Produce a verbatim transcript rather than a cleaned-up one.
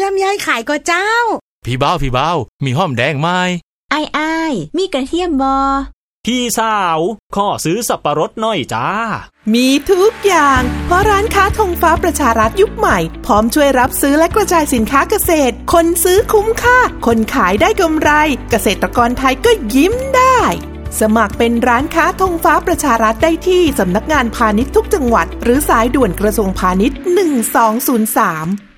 ลำไยขายก็เจ้าพี่บ้าวพี่บ้าวมีหอมแดงไหมอ้ายอ้ายมีกระเทียมบอพี่สาวขอซื้อสับปะรดหน่อยจ้ามีทุกอย่างเพราะร้านค้าธงฟ้าประชารัฐยุคใหม่พร้อมช่วยรับซื้อและกระจายสินค้าเกษตรคนซื้อคุ้มค่าคนขายได้กำไรเกษตรกรไทยก็ยิ้มได้สมัครเป็นร้านค้าธงฟ้าประชารัฐได้ที่สำนักงานพาณิชย์ทุกจังหวัดหรือสายด่วนกระทรวงพาณิชย์หนึ่งสองศูนย์สาม